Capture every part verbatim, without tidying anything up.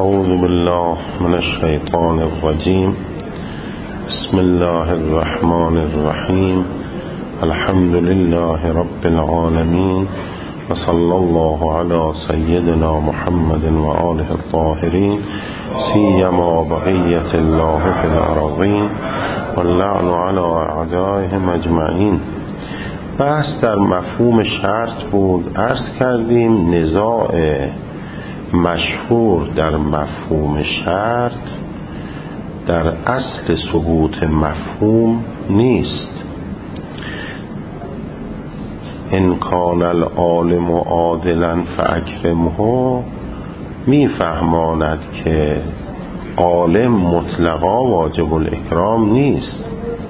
اعوذ بالله من الشیطان الرجیم. بسم الله الرحمن الرحیم. الحمد لله رب العالمین و صلی الله علی سیدنا محمد و آله الطاهرین سیما بقیة الله فی الارضین و اللعن علی اعدائهم اجمعین. بحث در مفهوم شرط بود. عرض کردیم نزاع مشهور در مفهوم شرط در اصل ثبوت مفهوم نیست. ان کان العالم عادلا فاکرمه میفهماند که عالم مطلقا واجب الاکرام نیست،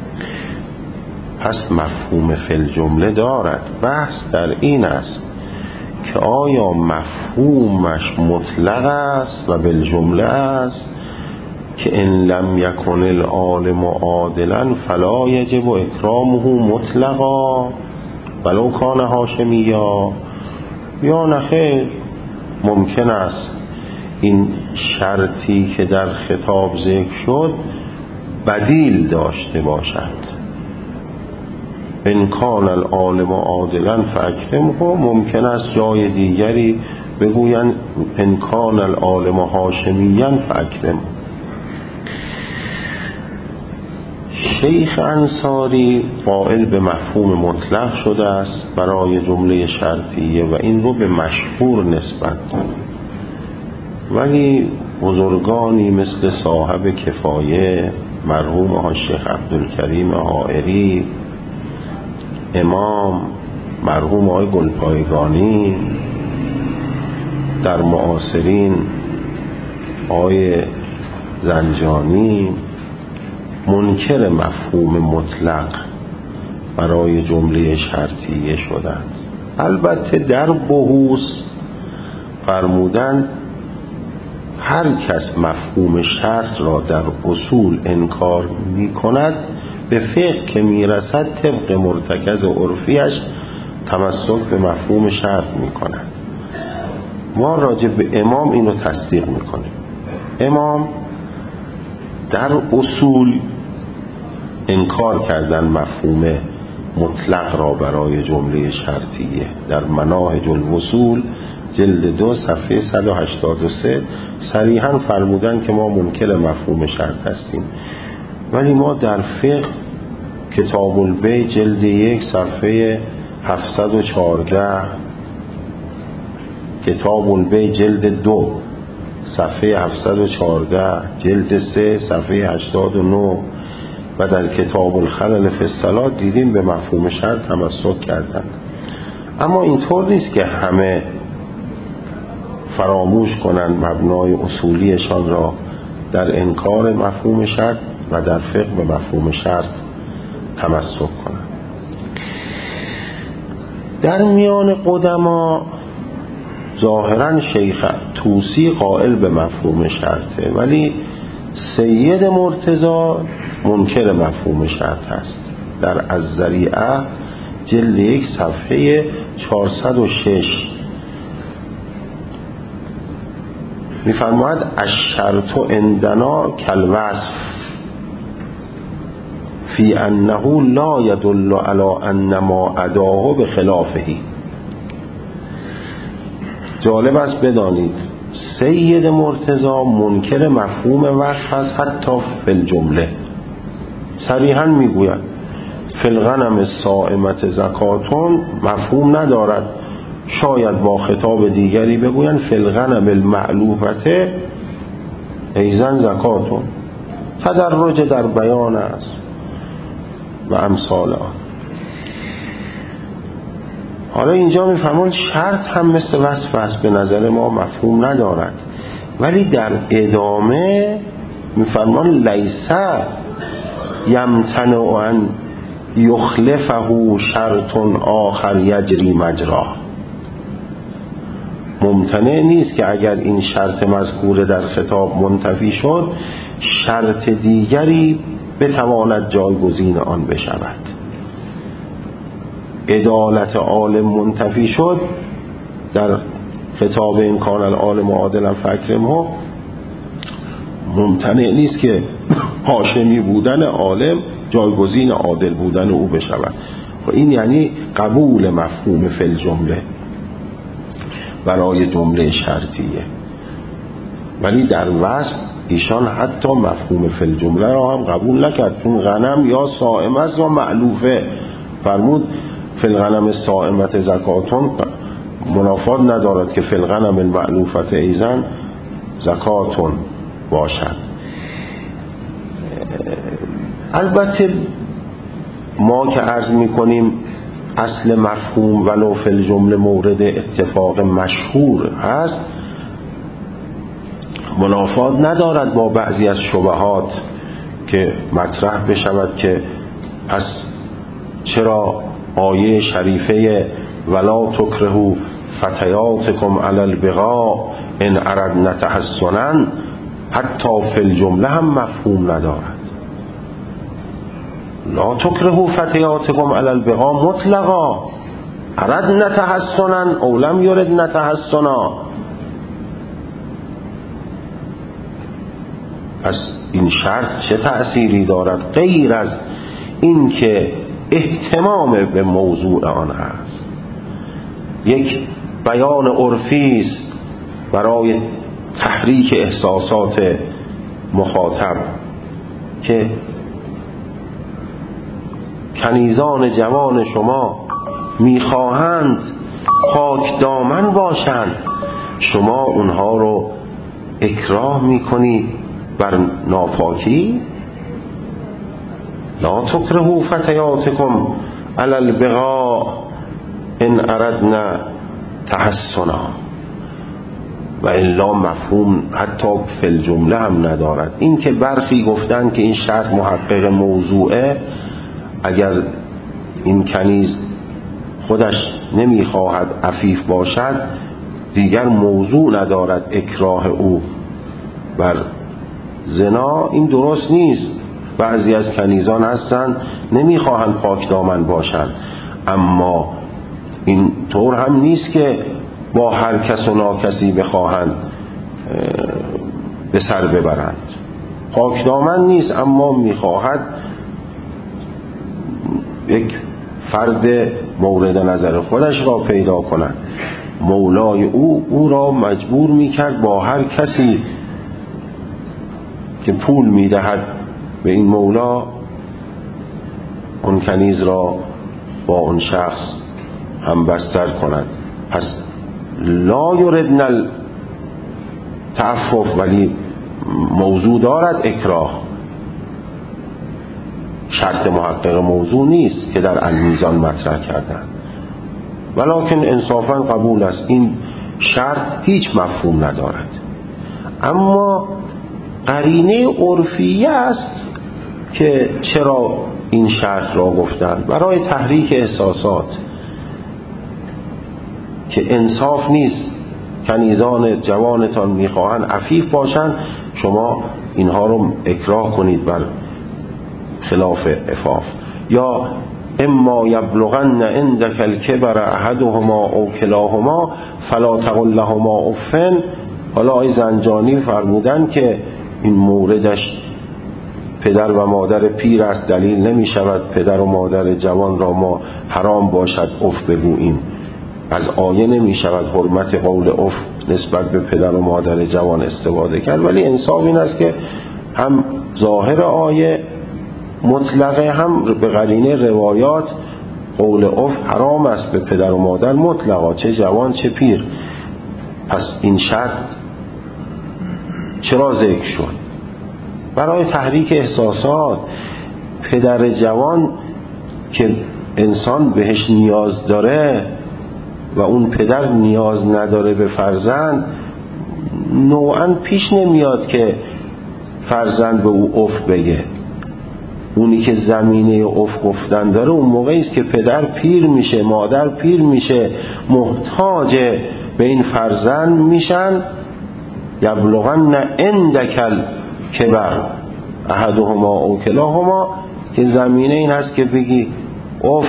پس مفهوم فی الجمله دارد. بحث در این است که آیا مفهومش مطلق است و بالجمله است که ان لم یکن العالم عادلا فلا یجب اکرامه مطلقا ولو کان هاشمیا، یا نخیر ممکن است این شرطی که در خطاب ذکر شد بدیل داشته باشد. ان کان العالم عادلا فاکرمه، ممکن است جای دیگری بگویند ان کان العالم هاشمیا فاکرمه. شیخ انصاری قائل به مفهوم مطلق شده است برای جمله شرطیه و این رو به مشهور نسبت داد، ولی بزرگانی مثل صاحب کفایه مرحوم ها شیخ عبدالکریم حائری، امام مرحوم آقای گلپایگانی، در معاصرین آقای زنجانی منکر مفهوم مطلق برای جمله شرطیه شدند. البته در بحوث فرمودند هر کس مفهوم شرط را در اصول انکار می کند به فقه که می رسد طبق مرتکز عرفیش تمسک به مفهوم شرط می کند. ما راجع به امام این رو تصدیق می کنیم. امام در اصول انکار کردن مفهوم مطلق را برای جمله شرطیه. در مناهج الوصول جلد دو صفحه صد و هشتاد و سه صریحاً فرمودن که ما منکر مفهوم شرط هستیم، ولی ما در فقه کتاب البیع جلد یک صفحه هفتصد و چهارده، کتاب البیع جلد دو صفحه هفتصد و چهارده، جلد سه صفحه هشتاد و نه و در کتاب الخلل فی الصلاة دیدیم به مفهوم شرط تمسک کردن. اما اینطور نیست که همه فراموش کنند مبنای اصولیشان را در انکار مفهوم شرط و در فقه به مفهوم شرط تمسک کنند. در میان قدما ظاهرا شیخ طوسی قائل به مفهوم شرطه، ولی سید مرتضی منکر مفهوم شرط هست. در الذریعه جلد یک صفحه چهارصد و شش می‌فرماید الشرط عندنا کالوصف فی انه لا یدل علی ان ما اداه بخلافه. جالب است بدانید سید مرتضی منکر مفهوم وصف است حتی فی الجمله. صریحاً میگوید فی الغنم الصائمة زکاتون مفهوم ندارد، شاید با خطاب دیگری بگویند فی الغنم المعلوفة ایضا زکاتون. تدرج در بیان است و امثال آن. حالا اینجا میفهمون شرط هم مثل وصف است، به نظر ما مفهوم ندارد، ولی در ادامه میفرمان لیسا یمتنع ان یخلفه شرط آخر یجری مجرا. ممتنع نیست که اگر این شرط مذکور در خطاب منتفی شد شرط دیگری بتواند جایگزین آن بشود. عدالت عالم منتفی شد در خطاب این کان العالم عادلا فاکرمه، ممتنع نیست که هاشمی بودن عالم جایگزین عادل بودن او بشود. این یعنی قبول مفهوم فی الجمله برای جمله شرطیه. ولی در وصف ایشان حتی مفهوم فی الجمله را هم قبول نکرد، چون غنم یا صائمه است یا معلوفه. فرمود فی الغنم صائمت زکاتون، منافات ندارد که فی الغنم المعلوفت ایزن زکاتون باشد. البته ما که عرض میکنیم اصل مفهوم ولو فی الجمله مورد اتفاق مشهور هست، منافات ندارد با بعضی از شبهات که مطرح بشود که پس چرا آیه شریفه ولا تکرهوا فتیاتکم علی البغاء ان اردنا تحصنا حتی فی الجمله هم مفهوم ندارد. لا تکرهوا فتیاتکم علی البغاء مطلقا، اردنا تحصنا او لم یردنا تحصنا. پس این شرط چه تأثیری دارد غیر از این که اهتمام به موضوع آن هست؟ یک بیان عرفی است برای تحریک احساسات مخاطب که کنیزان جوان شما میخواهند پاک دامن باشند، شما اونها رو اکراه میکنی بر ناپاکی. لا تکرهوا فتیاتکم علی البغاء ان اردنا تحصنا. و الا مفهوم حتی فی الجمله هم ندارد. این که برخی گفتن که این شرط محقق موضوعه، اگر این کنیز خودش نمیخواهد عفیف باشد دیگر موضوع ندارد اکراه او بر زنا، این درست نیست. بعضی از کنیزان هستند نمیخواهند پاک دامن باشند، اما این طور هم نیست که با هر کس و ناکسی بخواهند به سر ببرند. پاک دامن نیست اما میخواهد یک فرد مورد نظر خودش را پیدا کند. مولای او او را مجبور میکرد با هر کسی که پول میدهد به این مولا اون کنیز را با اون شخص هم بستر کند. پس لا یردن التعفف، ولی موضوع دارد اکراه، شرط محقق موضوع نیست که در المیزان مطرح کردن. ولکن انصافا قبول است این شرط هیچ مفهوم ندارد. اما قرینه عرفیه است که چرا این شرط را گفتن، برای تحریک احساسات، که انصاف نیست کنیزان جوانتان میخواهند عفیف باشند، شما اینها رو اکراه کنید بر خلاف عفاف. یا اما یبلغن عندک الکبر احدهما او کلاهما فلا تقل لهما اف. حالا آقای زنجانی فرمودن که این موردش پدر و مادر پیر است، دلیل نمی شود پدر و مادر جوان را ما حرام باشد اف بگوییم. از آیه نمی شود حرمت قول اف نسبت به پدر و مادر جوان استفاده کرد. ولی انصاف این است که هم ظاهر آیه مطلقه، هم به قرینه روایات قول اف حرام است به پدر و مادر مطلقا، چه جوان چه پیر. پس این شرط چرا ذکر شد؟ برای تحریک احساسات. پدر جوان که انسان بهش نیاز داره و اون پدر نیاز نداره به فرزند، نوعا پیش نمیاد که فرزند به او اف بگه. اونی که زمینه اف گفتن داره اون موقعی است که پدر پیر میشه، مادر پیر میشه، محتاج به این فرزند میشن. یبلغن عندک الکبر احدهما او کلاهما، که زمینه این هست که بگی اف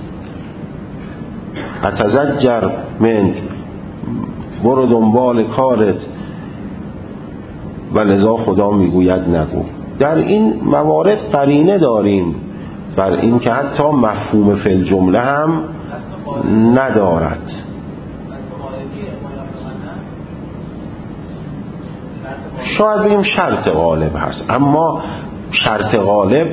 اتزجر منک، برو دنبال کارت و لذا خدا میگوید نگو. در این موارد قرینه داریم بر این که حتی مفهوم فی الجمله هم ندارد. شاید بگیم شرط غالب هست، اما شرط غالب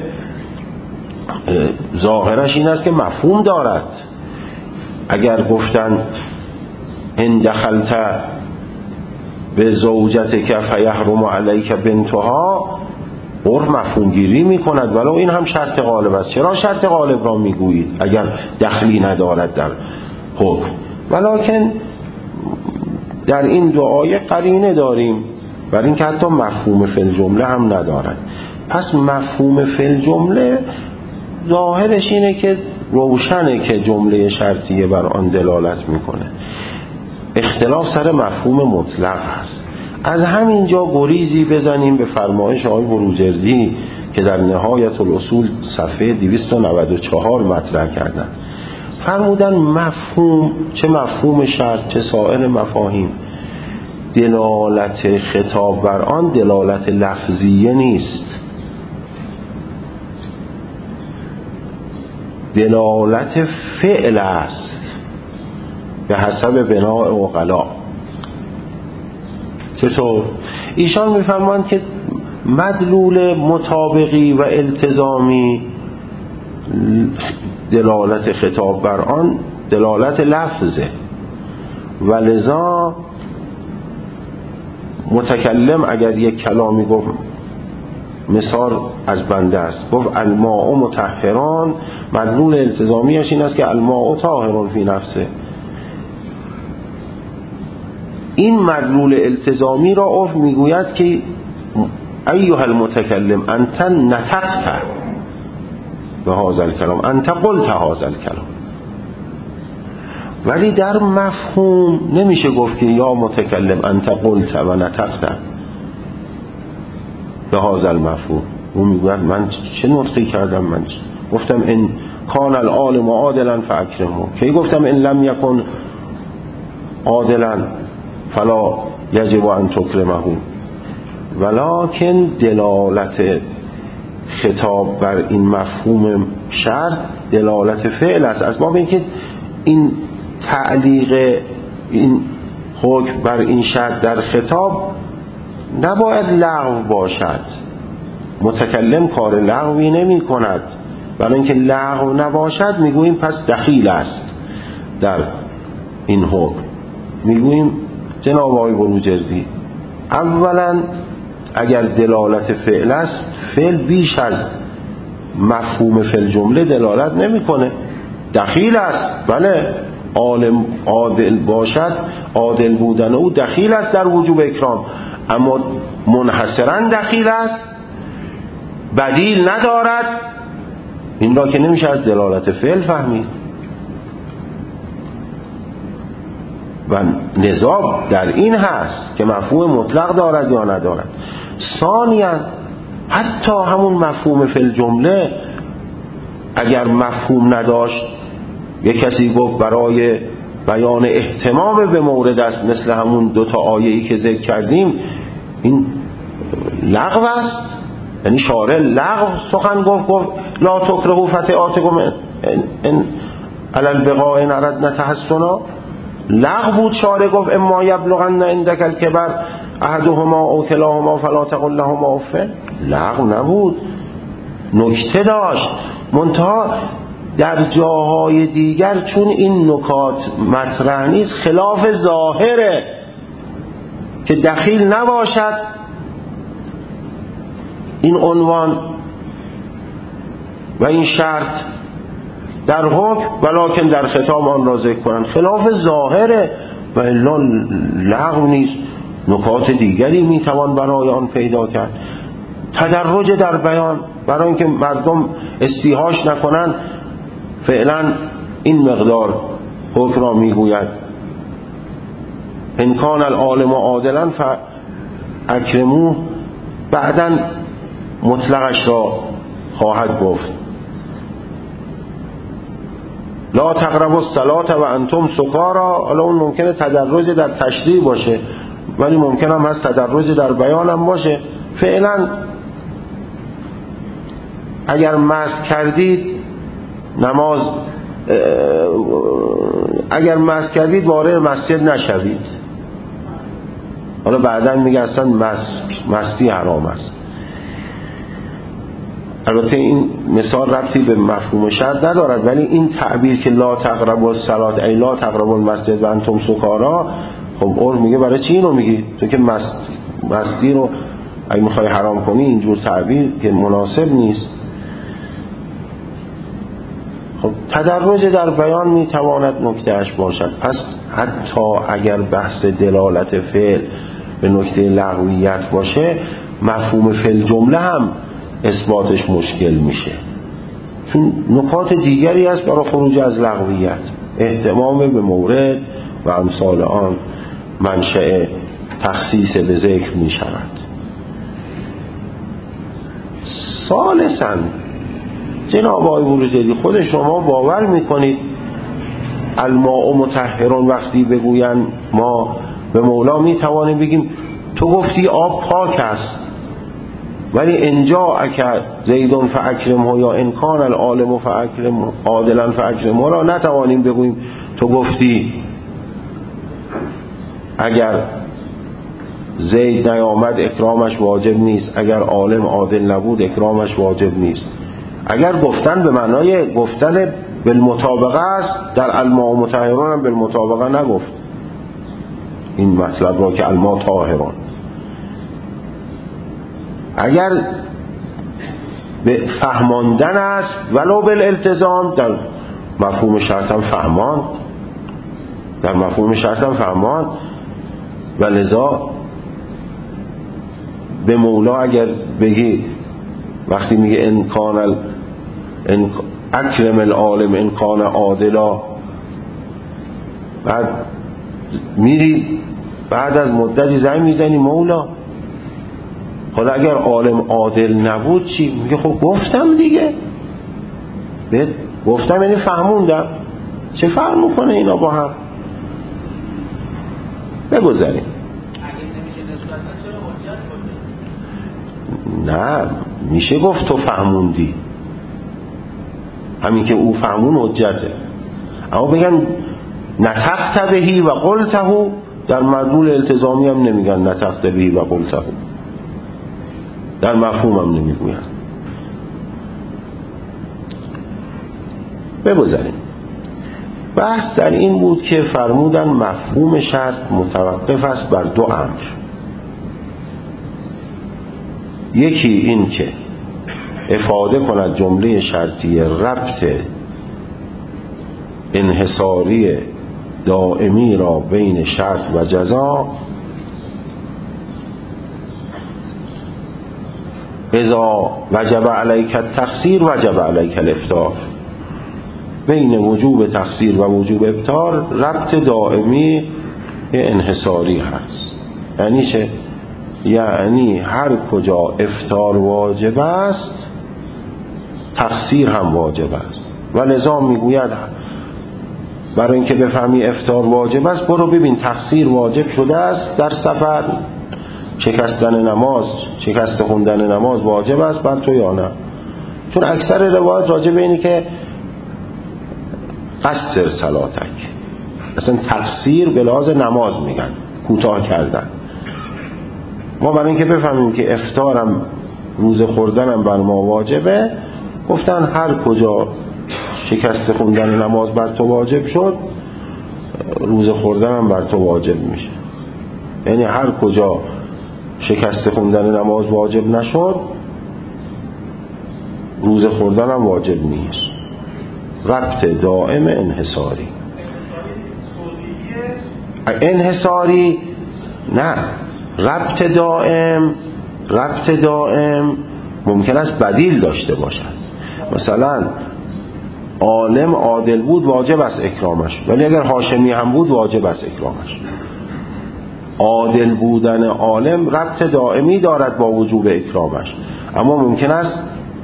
ظاهرش این است که مفهوم دارد. اگر گفتن ان دخلت به زوجتک فیحرم علیک بنتها، عرف مفهوم گیری می کند، ولو این هم شرط غالب است. چرا شرط غالب را می گویید اگر دخلی ندارد در حکم؟ ولکن در این دو آیه قرینه داریم برای اینکه حتی مفهوم فی الجمله هم ندارد. پس مفهوم فی الجمله ظاهرش اینه که روشنه که جمله شرطیه بر آن دلالت میکنه. اختلاف سر مفهوم مطلق هست. از همینجا گریزی بزنیم به فرمایش آقای بروجردی که در نهایت الاصول صفحه دویست و نود و چهار مطرح کردن. فرمودن مفهوم، چه مفهوم شرط چه سایر مفاهیم، دلالت خطاب بر آن دلالت لفظیه نیست، دلالت فعل است به حسب بناء عقلا. چطور؟ ایشان میفرمایند که مدلول مطابقی و التزامی دلالت خطاب بر آن دلالت لفظه، و لذا متکلم اگر یک کلامی گفت، مثال از بنده است، گفت الماء مطهران، مدلول التزامیش این است که الماء طاهر فی نفسه. این مدلول التزامی را عرف میگوید که ایها المتکلم انت نطقت به هذا الکلام، انت قلت هذا الکلام. ولی در مفهوم نمیشه گفت که یا متکلم انت قلت و نطقت به هذا المفهوم. اون میگوید من چه نطقی کردم؟ من گفتم ان کان العالم عادلا فاکرمه. کی گفتم ان لم یکن عادلا فلا یجب ان تکرمه؟ ولکن دلالت خطاب بر این مفهوم شرط دلالت فعل است، از باب اینکه این تعلیق این حکم بر این شرط در خطاب نباید لغو باشد. متکلم کار لغوی نمی کند، برای اینکه لغو نباشد میگوییم پس دخیل است در این حکم. میگوییم جناب آقای بروجردی، اولا اگر دلالت فعل است، فعل بیش از مفهوم فعل جمله دلالت نمیکنه، دخیل است. بله، عالم عادل باشد، عادل بودن او دخیل است در وجوب اکرام، اما منحصرا دخیل است، بدیل ندارد. این را که نمیشه از دلالت فعل فهمید. و نزاع در این هست که مفهوم مطلق دارد یا ندارد. ثانیاً حتی همون مفهوم فی الجمله اگر مفهوم نداشت، یک کسی گفت برای بیان اهتمام به مورد است، مثل همون دو تا آیه‌ای که ذکر کردیم، این لغو است. یعنی شارع لغو سخن گفت، گفت لا تکرهوا فتیاتکم ان علی البغاء ان اردنا تحسنا. لغو بود. شارع گفت اما یبلغن عندک الکبر احدهما او کلاهما فلا تقل لهما اف. لغو نبود، نکته داشت. منتها در جاهای دیگر چون این نکات مطرح نیست، خلاف ظاهره که دخیل نباشد این عنوان و این شرط در حکم، ولکن در خطاب آن را ذکر کنند. خلاف ظاهره و الا لغو نیست، نکات دیگری میتوان برای آن پیدا کرد. تدرج در بیان برای اینکه مردم استیحاش نکنند، فعلا این مقدار حکم را میگوید ان کان العالم عادلا فاکرموه، بعداً مطلقش را خواهد گفت لا تقربوا الصلاة و انتم سکارا. حالا اون ممکنه تدرج در تشریع باشه، ولی ممکن هم هست تدرج در بیان هم باشه. فعلا اگر مست کردید نماز اگر مست کردید وارد مسجد نشوید. حالا بعداً میگه اصلا مست مستی حرام است. البته این مثال ربطی به مفهوم شرط ندارد، ولی این تعبیر که لا تقربوا الصلاة ای لا تقربوا المسجد و انتم سکارا، خب عرف میگه برای چی اینو میگی؟ تو که مست مستی رو اگه میخوای حرام کنی اینجور تعبیر که مناسب نیست. خب تدرج در بیان میتواند نکتهش باشد. پس حتی اگر بحث دلالت فعل به نکته لغویت باشه، مفهوم فعل جمله هم اثباتش مشکل میشه، چون نکات دیگری است برای خروج از لغویت. اهتمام به مورد و امثال آن منشأ تخصیص به ذکر میشود. ثالثاً جناب آقای بروجردی، خود شما باور میکنید الماء مطهرون وقتی بگوین ما به مولا میتوانیم بگیم تو گفتی آب پاک است، ولی انجا اکر زیدون فاکرمه یا انکان العالم فاکرمه عادلا فاکرمه را نتوانیم بگوییم تو گفتی اگر زید نیامد اکرامش واجب نیست، اگر عالم عادل نبود اکرامش واجب نیست. اگر گفتن به معنای گفتن بالمطابقه است، در الماء مطهرون هم بالمطابقه نگفت این مطلب را که الماء طاهرون. اگر به فهماندن است ولو بالالتزام، در مفهوم شرط هم فهمان در مفهوم شرط هم فهمان و لذا به مولا اگر بگی وقتی میگه انکان ال... ان... اکرم العالم انکان عادلا، بعد میری بعد از مدتی زنگ میزنی مولا حالا اگر عالم عادل نبود چی؟ میگه خب گفتم دیگه، بهت گفتم یعنی فهموندم. چه فرق میکنه اینا با هم؟ بگذاریم. نه میشه گفت تو فهموندی، همین که او فهمون حجته. اما بگن نطقت بهی و قلته، در مدلول التزامی هم نمیگن نطقت بهی و قلته، در مفهوم هم نمیگوین. بگذاریم. بحث در این بود که فرمودن مفهوم شرط متوقف است بر دو امر. یکی این که افاده کند جمله شرطی ربط انحصاری دائمی را بین شرط و جزا، اذا وجب علیک التقصیر وجب علیک الافطار. بین وجوب تقصیر و وجوب افطار ربط دائمی انحصاری هست. یعنی چه؟ یعنی هر کجا افطار واجب است تقصیر هم واجب است. و لذا میگوید برای اینکه بفهمی افطار واجب است برو ببین تقصیر واجب شده است در سفر، شکستن نماز شکست خوندن نماز واجب است بر تو یا نه. چون اکثر روایات راجع به اینه که قصر صلاتک، اصلا تقصیر به لحاظ نماز میگن کوتاه کردن. ما برای اینکه بفهمیم که افطارم روزه خوردنم بر ما واجبه، گفتن هر کجا شکست خوندن نماز بر تو واجب شد روزه خوردنم بر تو واجب میشه. یعنی هر کجا شکست خوندن نماز واجب نشد روزه خوردنم واجب نیست. ربط دائم انحصاری. انحصاری نه، ربط دائم ربط دائم ممکن است بدیل داشته باشد. مثلا عالم عادل بود واجب است اکرامش، ولی اگر هاشمی هم بود واجب است اکرامش. عادل بودن عالم ربط دائمی دارد با وجوب اکرامش، اما ممکن است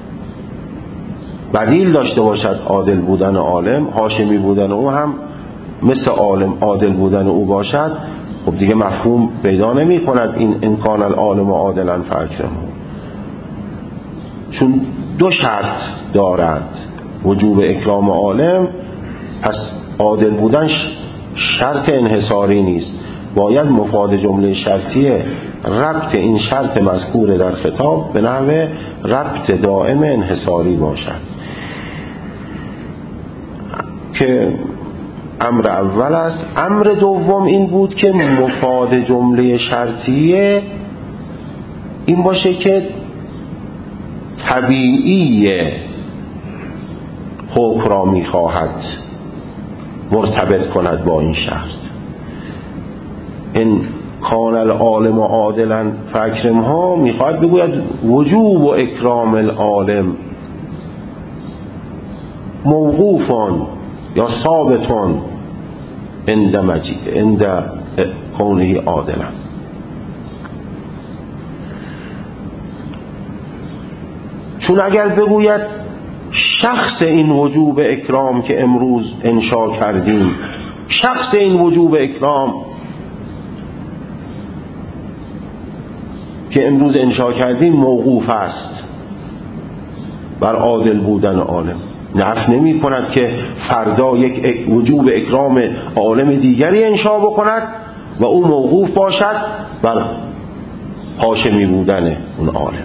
بدیل داشته باشد. عادل بودن عالم، هاشمی بودن او هم مثل عالم عادل بودن او باشد، خب دیگه مفهوم پیدا نمی کند این امکان العالم عادلا فاکرمه، چون دو شرط دارد وجوب اکرام عالم، پس عادل بودن شرط انحصاری نیست، باید مفاد جمله شرطیه ربط این شرط مذکور در خطاب به نحو ربط دائم انحصاری باشد که امر اول است. امر دوم این بود که مفاد جمله شرطیه این باشه که طبیعی حکم را میخواهد مرتبط کند با این شرط. این کان العالم عادلا فاکرمها میخواهد بگوید وجوب و اکرام العالم موقوفان یا ثابتان عند مجید عند کونه عادلا. چون اگر بگوید شخص این وجوب اکرام که امروز انشا کردیم، شخص این وجوب اکرام که امروز انشا کردیم موقوف است بر عادل بودن عالم، نفی نمی کند که فردا یک وجوب اکرام عالم دیگری انشا بکند و او موقوف باشد بر هاشمی بودن اون عالم.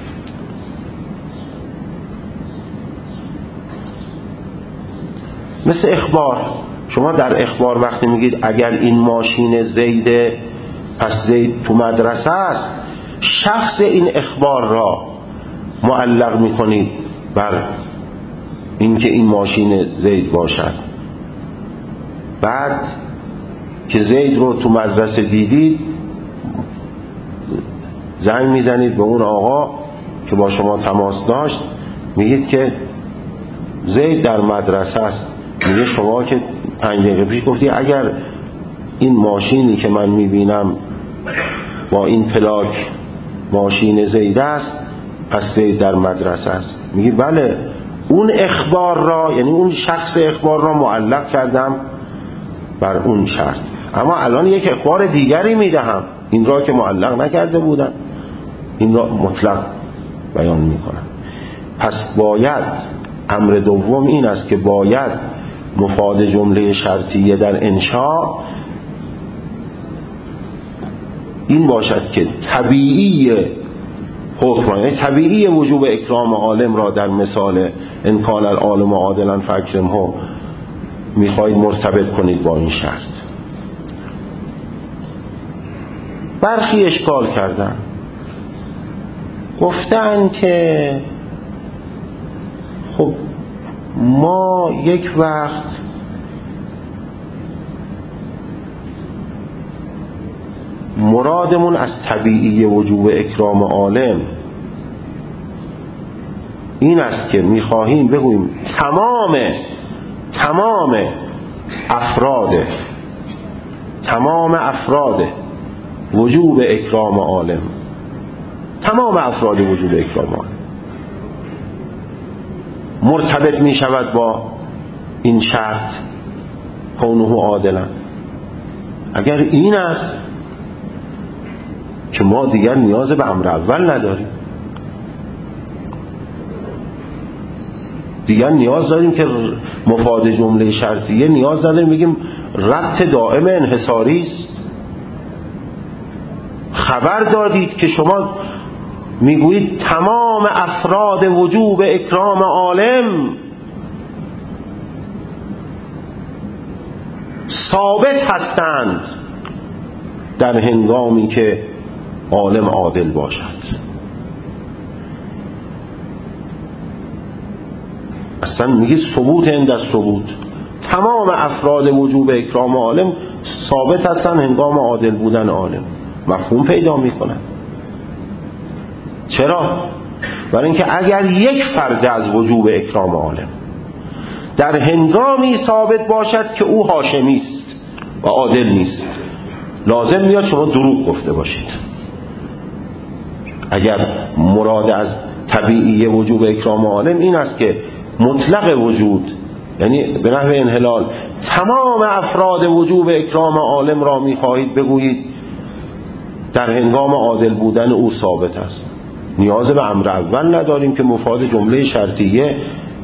مثل اخبار، شما در اخبار وقتی میگید اگر این ماشین زیده پس زید تو مدرسه است، شخص این اخبار را معلق میکنید بر اینکه این ماشین زید باشد. بعد که زید رو تو مدرسه دیدید زنگ میزنید به اون آقا که با شما تماس داشت، میگید که زید در مدرسه است. میگه شما که پنج دقیقه پیش گفتی اگر این ماشینی که من میبینم با این پلاک ماشین زید است پس زید در مدرسه است. میگه بله، اون اخبار را یعنی اون شخص اخبار را معلق کردم بر اون شرط، اما الان یک اخبار دیگری میدهم، این را که معلق نکرده بودم این را مطلق بیان میکنم. پس باید امر دوم این است که باید مفاد جمله شرطیه در انشاء این باشد که طبیعی حکم، یعنی طبیعی وجوب اکرام عالم را در مثال ان کان العالم عادلا فاکرمه میخواهید مرتبط کنید با این شرط. برخی اشکال کردن، گفتن که خب ما یک وقت مرادمون از طبیعی وجوب اکرام عالم این است که میخواهیم بگوییم تمام تمام افراد تمام افراد وجوب اکرام عالم تمام افراد وجوب اکرام عالم مرتبط می شود با این شرط کونه عادلا. اگر این است که ما دیگر نیاز به امر اول نداریم، دیگر نیاز داریم که مفاد جمله شرطیه نیاز نداریم بگیم ربط دائم انحصاری است. خبر دادید که شما میگویید تمام افراد وجوب اکرام عالم ثابت هستند در هنگامی که عالم عادل باشد. اصلا میگید ثبوت عند ثبوت، تمام افراد وجوب اکرام عالم ثابت هستند هنگام عادل بودن عالم. مفهوم پیدا میکنند. چرا؟ برای اینکه اگر یک فرد از وجوب اکرام عالم در هنگامی ثابت باشد که او هاشمی است و عادل نیست، لازم میاد شما دروغ گفته باشید. اگر مراد از طبیعی وجوب اکرام عالم این است که مطلق وجود، یعنی به نحو انحلال تمام افراد وجوب اکرام عالم را میخواهید بگویید در هنگام عادل بودن او ثابت است. نیاز به امر اول نداریم که مفاد جمله شرطیه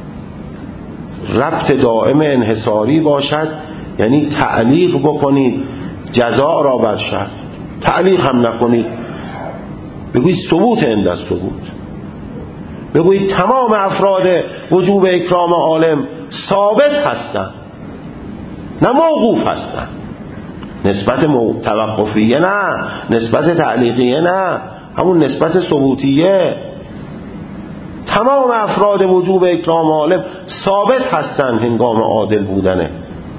ربط دائم انحصاری باشد، یعنی تعلیق بکنید جزا را بر شرط. تعلیق هم نکنید، بگویید ثبوت عند الثبوت، بگویید تمام افراد وجوب اکرام عالم ثابت هستند نه موقوف هستند. نسبت توقفیه نه، نسبت تعلیقیه نه، همون نسبت ثبوتیه. تمام افراد وجوب اکرام عالم ثابت هستند هنگام عادل بودن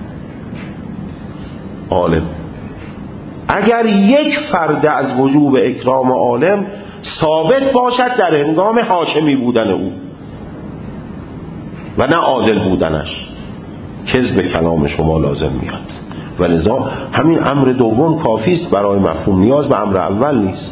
عالم. اگر یک فرد از وجوب اکرام عالم ثابت باشد در هنگام هاشمی بودن او و نه عادل بودنش، کذب کلام شما لازم میاد. و لذا همین امر دوم کافی است برای مفهوم، نیاز به امر اول نیست.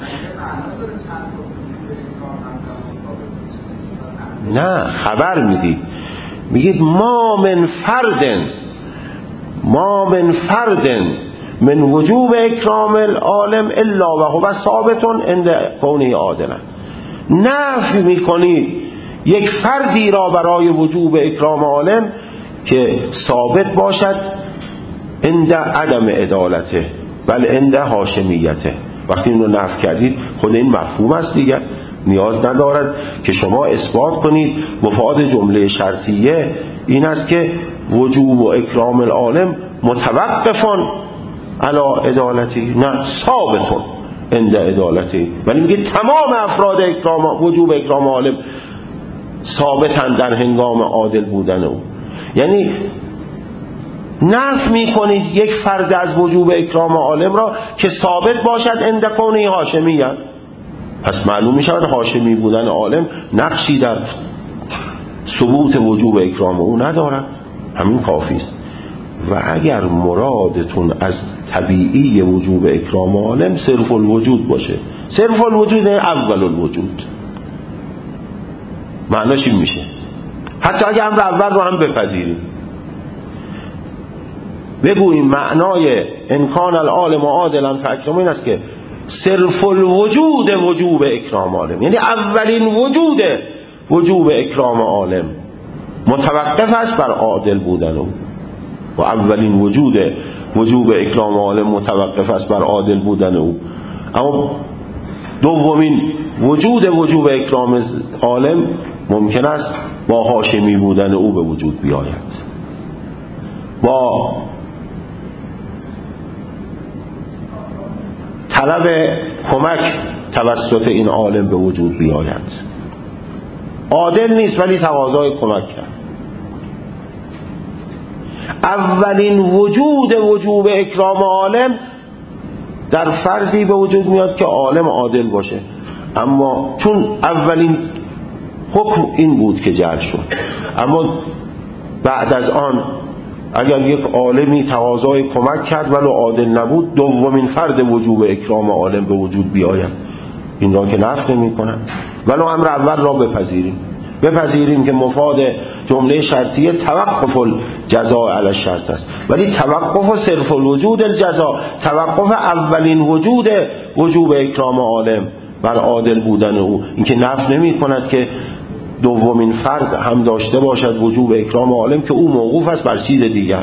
نه، خبر میدید، میگید ما من فردن ما من فردن من وجوب اکرام العالم الا و هو ثابت عند کونه عادلا. نفی میکنید یک فردی را برای وجوب اکرام عالم که ثابت باشد عند عدم عدالته بل عند هاشمیته. وقتی اینو نفی کردید خود این مفهوم است دیگر، نیاز ندارد که شما اثبات کنید مفاد جمله شرطیه این است که وجوب و اکرام العالم متوقفون علی عدالتی، نه ثابتون عند عدالتی. ولی میگه تمام افراد اکرام وجوب اکرام عالم ثابتن در هنگام عادل بودن او. یعنی نفی میکنید یک فرد از وجوب اکرام عالم را که ثابت باشد عند کونه هاشمیت. پس معلوم میشود هاشمی بودن عالم نقشی در ثبوت وجوب اکرام او ندارد. همین کافی است. و اگر مرادتون از طبیعی وجوب اکرام عالم صرف الوجود باشه، صرف الوجود اول الوجود، معناش این میشه حتی اگر امر اول رو هم بپذیریم، بگوییم معنای انکان العالم عادلا فاکرم این است که صرف الوجود وجوب اکرام عالم، یعنی اولین وجود وجوب اکرام عالم متوقف است بر عادل بودن او، و اولین وجود وجوب اکرام عالم متوقف است بر عادل بودن او. اما دومین وجود وجوب اکرام عالم ممکن است با هاشمی بودن او به وجود بیاید، با طلب کمک توسط این عالم به وجود بیاید. عادل نیست ولی تقاضای کمک کرد. اولین وجود وجوب اکرام عالم در فرضی به وجود میاد که عالم عادل باشه، اما چون اولین حکم این بود که جعل شد، اما بعد از آن اگر یک عالمی تقاضای کمک کرد ولو عادل نبود، دومین فرد وجوب اکرام عالم به وجود بیاید، این را که نفی نمی‌کند. ولو امر اول را بپذیریم بپذیریم که مفاد جمله شرطیه توقف الجزاء علی الشرط است، ولی توقف صرف الوجود الجزاء، توقف اولین وجود وجوب اکرام عالم بر عادل بودن او، اینکه نفی نمی‌کند که دومین فرد هم داشته باشد وجوب اکرام عالم که او موقوف است بر چیز دیگر.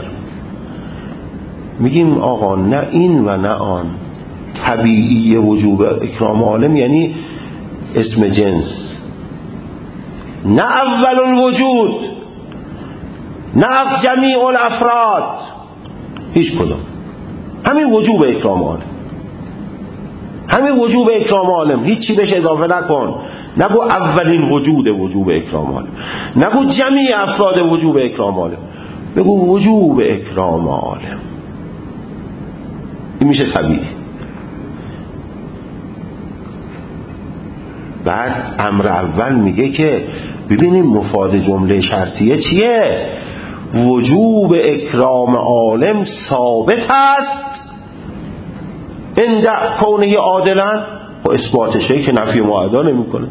میگیم آقا نه این و نه آن. طبیعی وجوب اکرام عالم یعنی اسم جنس، نه اول الوجود، نه جمیع الافراد، هیچ کدام، همین وجوب اکرام عالم، همین وجوب اکرام عالم، هیچی بهش اضافه نکن. نگو اولین وجود وجوب اکرام عالم، نگو جمیع افراد وجوب اکرام عالم، بگو وجوب اکرام عالم. این میشه طبیعی. بعد امر اول میگه که ببینیم مفاد جمله شرطیه چیه؟ وجوب اکرام عالم ثابت است عند کونه عادلا، و اثباتشه که نفی معادا نمی کنه،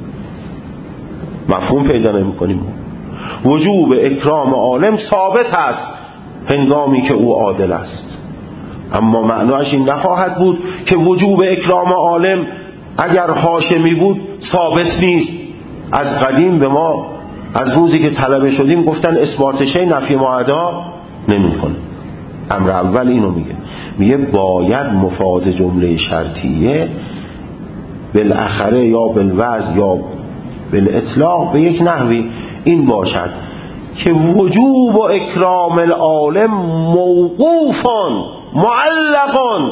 مفهوم پیدا نمی کنیم. وجوب اکرام عالم ثابت است هنگامی که او عادل است. اما معناش این نخواهد بود که وجوب اکرام عالم اگر هاشمی بود ثابت نیست. از قدیم به ما از روزی که طلبه شدیم گفتن اثبات شی نفی معدا نمی‌کنه. امر اول اینو میگه، میگه باید مفاد جمله شرطیه بالاخره یا بالوضع یا بالاطلاق به یک نحوی این باشد که وجوب و اکرام العالم موقوفان معلقان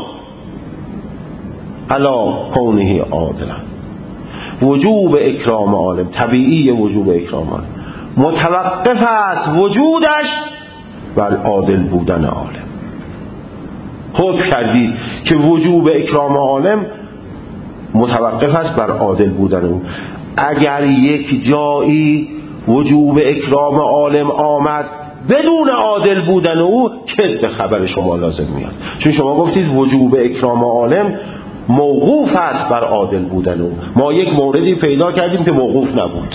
علی کونه عادلا. وجوب اکرام عالم، طبیعی وجوب اکرام عالم، متوقف است وجودش بر عادل بودن عالم. حکم کردید که وجوب اکرام عالم متوقف است بر عادل بودن او. اگر یک جایی وجوب اکرام عالم آمد بدون عادل بودن او، کذب خبر شما لازم میاد، چون شما گفتید وجوب اکرام عالم موقوف است بر عادل بودن او. ما یک موردی پیدا کردیم که موقوف نبود،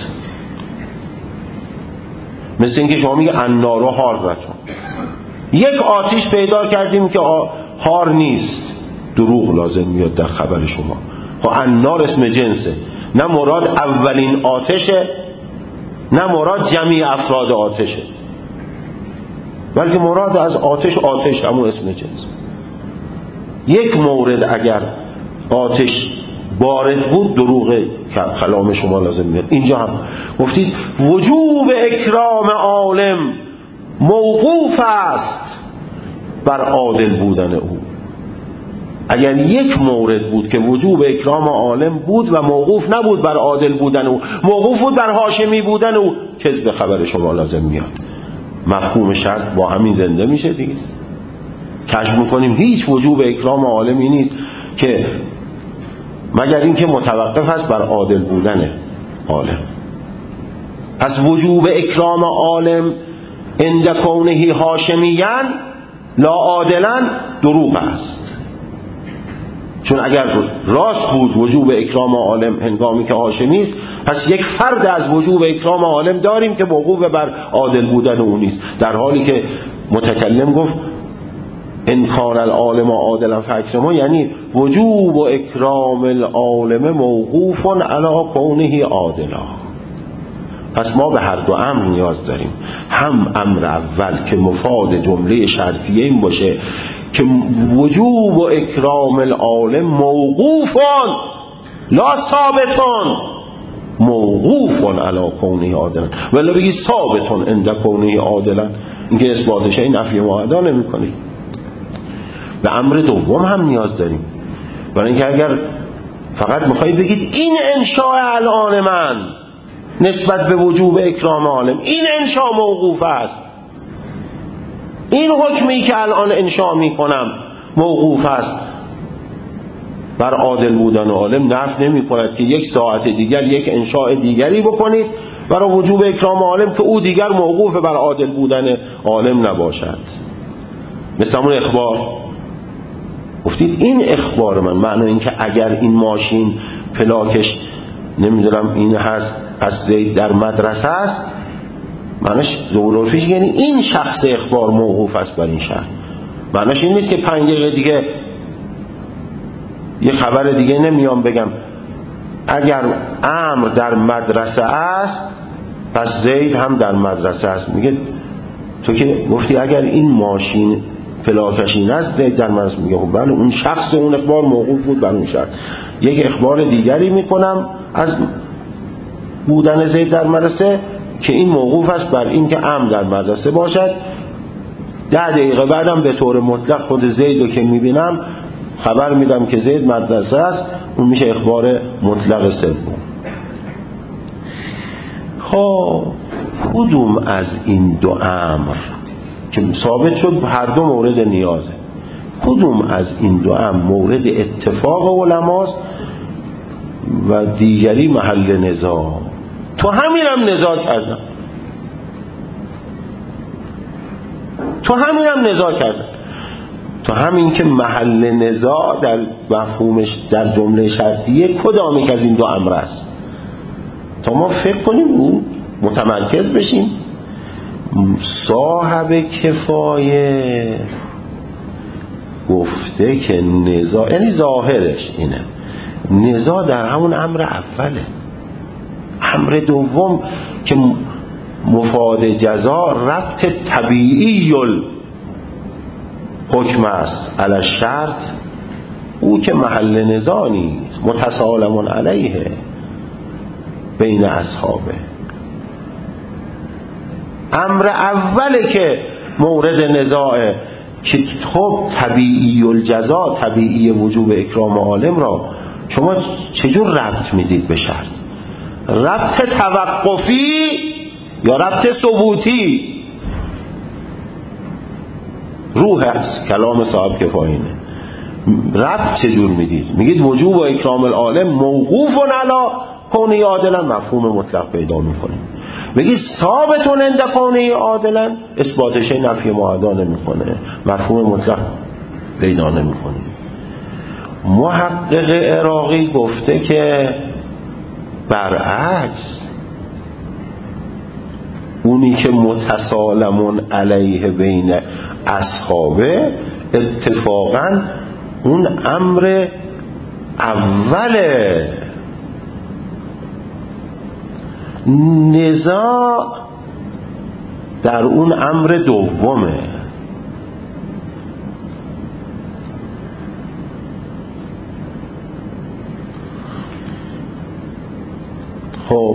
مثل اینکه شما میگه النار حارتون، یک آتش پیدا کردیم که حار نیست، دروغ لازم میاد در خبر شما. خب النار اسم جنسه، نه مراد اولین آتشه، نه مراد جمعی افراد آتشه، بلکه مراد از آتش آتش همون اسم جنس. یک مورد اگر آتش بارد بود دروغ کلام شما لازم میاد. اینجا هم گفتید وجوب اکرام عالم موقوف است بر عادل بودن او. اگر یک مورد بود که وجوب اکرام عالم بود و موقوف نبود بر عادل بودن او، موقوف بود بر هاشمی بودن او، کذب خبر شما لازم میاد. مفهوم شرط با همین زنده میشه دیگه. کشف میکنیم هیچ وجوب اکرام عالمی نیست که مگر اینکه متوقف است بر عادل بودن عالم. پس وجوب اکرام عالم عند کونه هاشمیان لا عادلا دروغ است. چون اگر راست بود وجوب اکرام عالم هنگامی که هاشمی است، پس یک فرد از وجوب اکرام عالم داریم که موقوف بر عادل بودن او نیست، در حالی که متکلم گفت ان کان العالم عادلا فاکرموا، یعنی وجوب و اکرام العالم موقوف علی کونه عادلا. پس ما به هر دو امر نیاز داریم. هم امر اول که مفاد جمله شرطیه این باشه که وجوب و اکرام العالم موقوفان لا ثابتان، موقوفان علی کونه عادلا، ولی بگی ثابتان عند کونه عادلا، اینکه اثباتش این نفی معدا نمی‌کنی. به امر دوم هم نیاز داریم، برای اینکه اگر فقط میخوایی بگید این انشاء الان من نسبت به وجوب اکرام عالم، این انشاء موقوف است، این حکمی که الان انشاء میکنم موقوف است بر عادل بودن عالم، نفی نمی کند که یک ساعت دیگر یک انشاء دیگری بکنید برای وجوب اکرام عالم که او دیگر موقوف بر عادل بودن عالم نباشد. مثل همون اخبار گفتید این اخبار من، معنی این که اگر این ماشین پلاکش نمیدونم این هست از زید در مدرسه است، معنیش زورفیش یعنی این شخص اخبار موقوف است بر این شهر. معنیش این نیست که پنج دقیقه دیگه یه خبر دیگه نمیام بگم اگر امر در مدرسه است پس زید هم در مدرسه است. میگه تو که گفتی اگر این ماشین پلاکش این است زید در مدرسه، میگه خب بله اون شخص اون اخبار موقوف بود بر اون شهر، یک اخبار دیگری میکنم از بودن زید در مدرسه که این موقوف است بر این که امر در مدرسه باشد. ده دقیقه بعدم به طور مطلق خود زید رو که میبینم خبر میدم که زید مدرسه است، اون میشه اخبار مطلق سوم. خب کدوم از این دو امر که ثابت شد هر دو مورد نیازه، کدوم از این دو امر مورد اتفاق علماست و دیگری محل نزاع؟ تو همین هم نزاع کردن، تو همین هم نزاع کردن تو همین که محل نزاع در مفهومش در جمله شرطیه کدام یک از این دو امر است، تا ما فکر کنیم اون متمرکز بشیم. صاحب کفایه گفته که نزاع، یعنی ظاهرش اینه، نزاع در همون امر اوله. امر دوم که مفاد جزا ربط طبیعی حکم است علی الشرط، او که محل نزاع نیست، متسالم علیه بین اصحابه. امر اوله که مورد نزاعه که خب طبیعی الجزا، طبیعی وجوب اکرام عالم را شما چجور ربط میدید به شرط؟ ربط توقفی یا ربط ثبوتی؟ روح است کلام صاحب کفایینه. ربط چجور میدید؟ میگید وجوب و اکرام العالم موقوف علی کونه عادلا، مفهوم مطلق پیدا میکنه. میگید ثابتون عند کونه عادلا، اثباتش نفی معدا نمیکنه، مفهوم مطلق پیدا نمیکنه. محقق عراقی گفته که برعکس، اونی که متسالمون علیه بین اصحابه اتفاقا اون امر اوله، نزاع در اون امر دومه. خب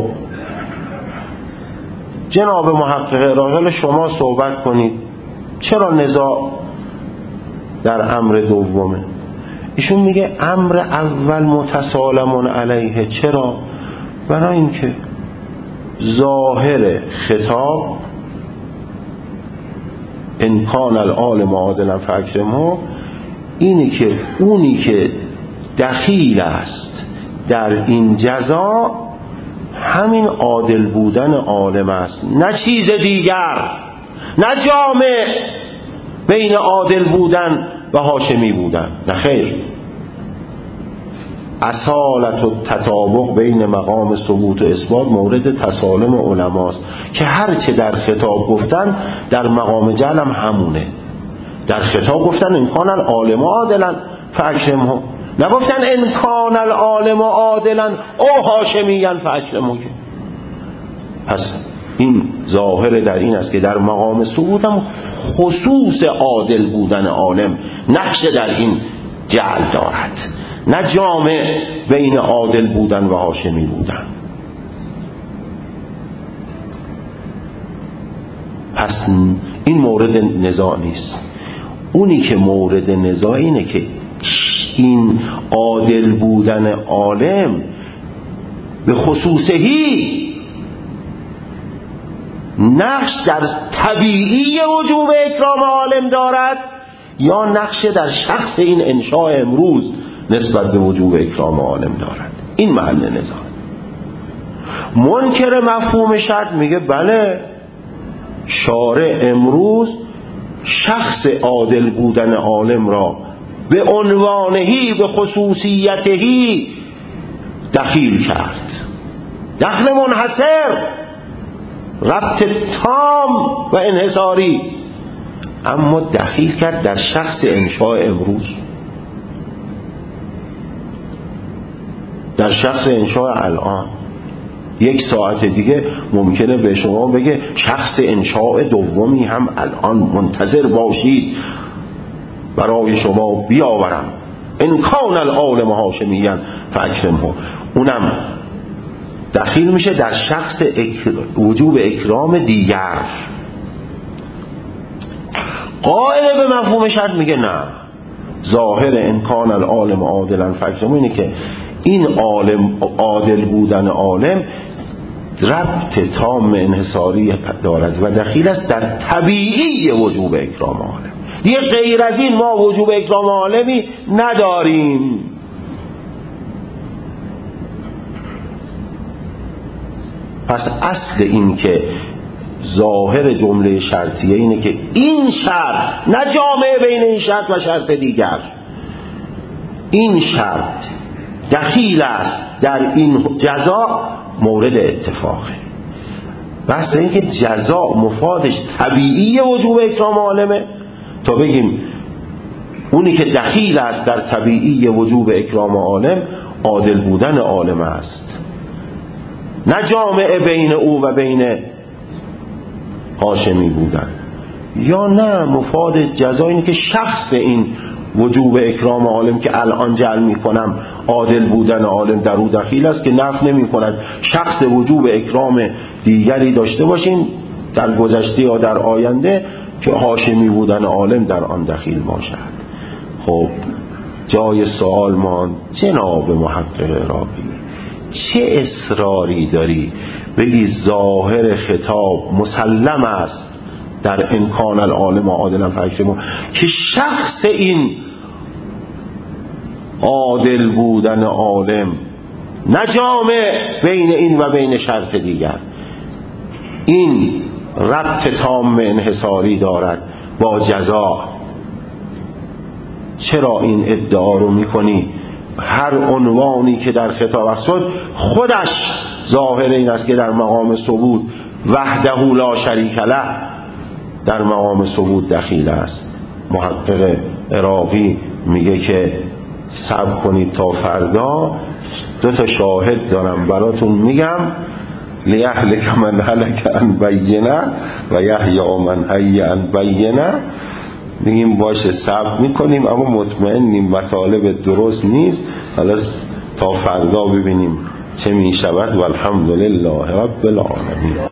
جناب محقق عراقی شما صحبت کنید چرا نزاع در امر دومه؟ ایشون میگه امر اول متسالمون علیه. چرا؟ برای اینکه ظاهر خطاب ان کان العالم عادلا فاکرمه اینی که اونی که دخیل است در این جزا همین عادل بودن عالم است، نه چیز دیگر، نه جامع بین عادل بودن و هاشمی بودن، نه خیر. اصالت و تطابق بین مقام ثبوت و اثبات مورد تسالم علماست که هرچه در خطاب گفتن در مقام جعل هم همونه. در خطاب گفتن امکان العالم عادلا فاکرمه، نگفتن امکان العالم عادلا او هاشمیان فاکرمه. پس این ظاهر در این است که در مقام ثبوت هم خصوص عادل بودن عالم نقش در این جعل دارد، نه جامع بین عادل بودن و هاشمی بودن. پس این مورد نزاع نیست. اونی که مورد نزاع اینه که این عادل بودن عالم به خصوصهی نقش در طبیعی وجوب اکرام عالم دارد یا نقش در شخص این انشاء امروز نسبت به وجوب اکرام عالم دارد. این محل نزاع. منکر مفهوم شرط میگه بله، شارع امروز شخص عادل بودن عالم را به عنوانهی به خصوصیتهی دخیل کرد، دخل منحصر، ربط تام و انحصاری، اما دخیل کرد در شخص انشاء امروز، در شخص انشاء الان. یک ساعت دیگه ممکنه به شما بگه شخص انشاء دومی هم الان منتظر باشید برای شما بیاورم، امکان العالم هاشمیان فاکرمه. اونم دخیل میشه در شخص وجوب اکرام دیگر. قائل به مفهوم شرط میگه نه، ظاهر امکان العالم عادلا فاکرمه اینه که این عالم عادل بودن عالم ربط تام انحصاری دارد و دخیل است در طبیعی وجوب اکرام عالم. دیگه غیر از این ما وجوب اکرام عالمی نداریم. پس اصل این که ظاهر جمله شرطیه اینه که این شرط، نه جامعه بین این شرط و شرط دیگر، این شرط دخیل است در این جزا مورد اتفاقه. بحث این که جزا مفادش طبیعی وجوب اکرام عالمه، تا بگیم اونی که دخیل است در طبیعی وجوب اکرام عالم عادل بودن عالم است، نه جامعه بین او و بین هاشمی بودن. یا نه مفاد جزا اینه که شخص این وجوب اکرام عالم که الان جعل میکنم عادل بودن عالم در او دخیل است، که نفی نمی کند شخص وجوب اکرام دیگری داشته باشیم در گذشته یا در آینده که هاشمی بودن عالم در آن دخیل باشد. خب جای سوال ماند جناب محقق عراقی، چه اصراری داری بگی ظاهر خطاب مسلم است در امکان العالم عادلا فاکرموا، که شخص این عادل بودن عالم نه جامع بین این و بین شرط دیگر، این ربط تام انحصاری دارد با جزا. چرا این ادعا رو میکنی؟ هر عنوانی که در خطاب است خودش ظاهر این است که در مقام ثبوت وحده لا شریک له در مقام ثبوت دخیل است. محقق عراقی میگه که صبر کنید تا فردا، دو تا شاهد دارم براتون میگم، لیهلک من هلک عن بینه و یحیی من حی عن بینه. میگیم باشه صبر میکنیم اما مطمئنیم مطالب درست نیست، حالا تا فردا ببینیم چه میشود. والحمدلله رب العالمین.